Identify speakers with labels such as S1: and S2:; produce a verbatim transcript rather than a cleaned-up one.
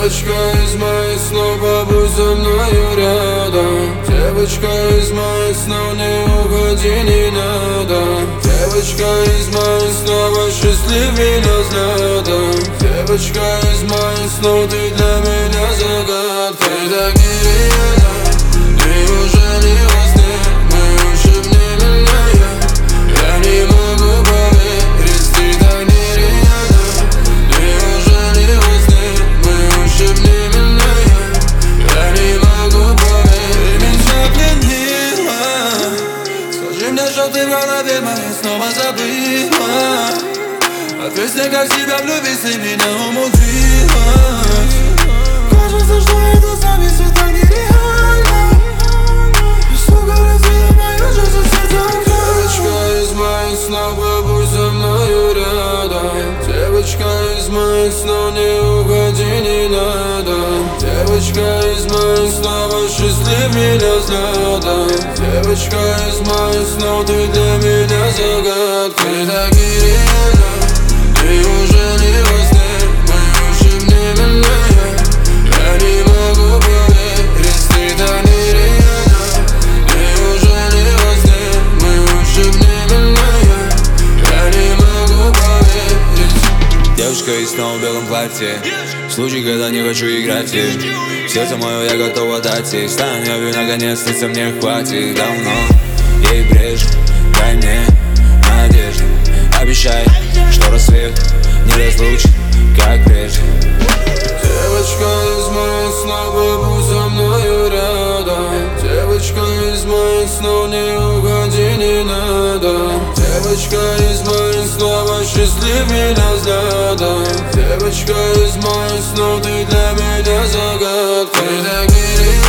S1: Девочка из моих снов, побудь со мною рядом. Девочка из моих снов, не уходи, не надо. Девочка из моих снов, осчастливь меня взглядом. Девочка из моих снов, ты для меня загадка. Ты так нереальна, неужели во сне мы ушибленные? Я не могу поверить, ты так нереальна. Неужели во сне мы ушибленные? Я не могу поверить. Ты меня пленила. Скажи мне, что ты в голове моей снова забыла. Ответь мне, как себя влюбить, ты меня умудрилась. Кажется, что это с нами все так нереально. И сука, разбила мою жизнь, сердце украла. Девочка из моих снов, побудь со мною рядом. Девочка из моих снов, не уходи, не надо. Девочка из моих снов, осчастливь меня взглядом. Девочка из моих снов, ты для меня загадка. Ты так нереальна. Неужели во сне мы ушибленные? Я не могу поверить, ты так нереальна. Неужели во сне мы ушибленные? Я не могу поверить.
S2: Девушка из снов в белом платье, случай, когда не хочу играть ей. Сердце мое я готов отдать ей. Стань я наконец, снится мне хватит давно. Ей брешь, дай мне надежду. Обещай, что рассвет не разлучит, как прежде.
S1: Девочка из моих снов, побудь со мною рядом. Девочка из моих снов, не уходи, не надо. Девочка из моих снов, осчастливь меня взглядом. Девочка из моих снов, ты для меня загадка. Ты так нереальна.